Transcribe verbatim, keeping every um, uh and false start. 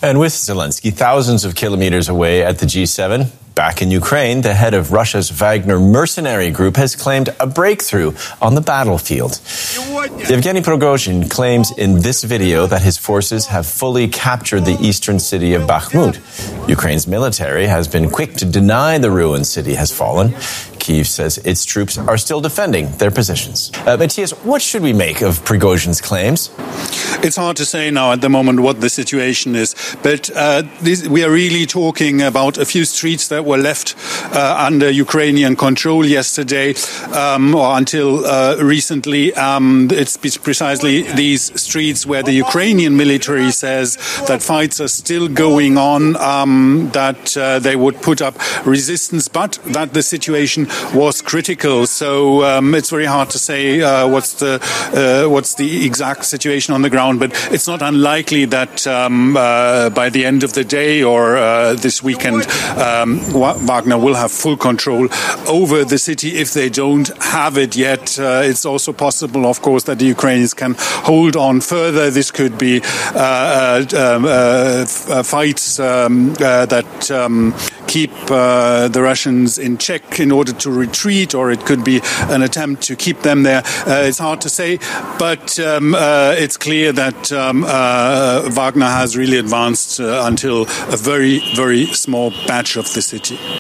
And with Zelensky thousands of kilometers away at the G seven, back in Ukraine, the head of Russia's Wagner mercenary group has claimed a breakthrough on the battlefield. Yevgeny Prigozhin claims in this video that his forces have fully captured the eastern city of Bakhmut. Ukraine's military has been quick to deny the ruined city has fallen. Kyiv says its troops are still defending their positions. Uh, Matthias, what should we make of Prigozhin's claims? It's hard to say now at the moment what the situation is, but uh, this, we are really talking about a few streets that were left uh, under Ukrainian control yesterday um, or until uh, recently. Um, it's precisely these streets where the Ukrainian military says that fights are still going on, um, that uh, they would put up resistance, but that the situation was critical. So um, it's very hard to say uh, what's the uh, what's the exact situation on the ground, but it's not unlikely that um, uh, by the end of the day or uh, this weekend, um, Wagner will have full control over the city. If they don't have it yet, uh, it's also possible, of course, that the Ukrainians can hold on further. This could be uh, uh, um, uh, fights um, uh, that um, keep uh, the Russians in check in order to retreat, or it could be an attempt to keep them there. Uh, it's hard to say, but um, uh, it's clear that um, uh, Wagner has really advanced uh, until a very, very small patch of the city.